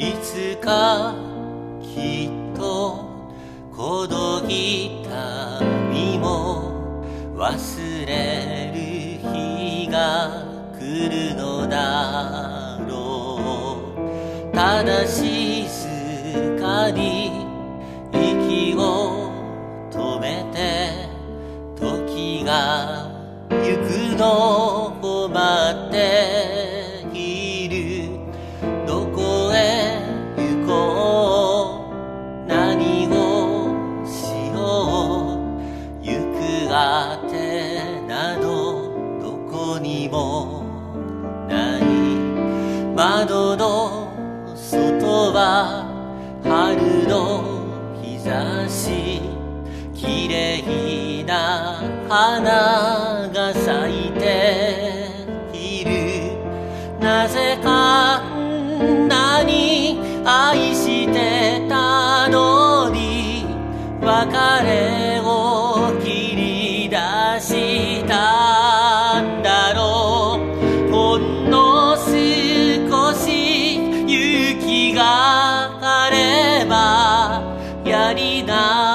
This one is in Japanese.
つかきっとこの痛みも忘れる日が来るのだろう。ただ静かに息を止めて時が行くのを待っている。どこへ行こう、何をしよう、行くあてなどどこにもない。窓の外は春の日差し、綺麗な花が咲いている。なぜかんなに愛してたのに別れを切り出したんだろう。ほんの少し雪があればやりな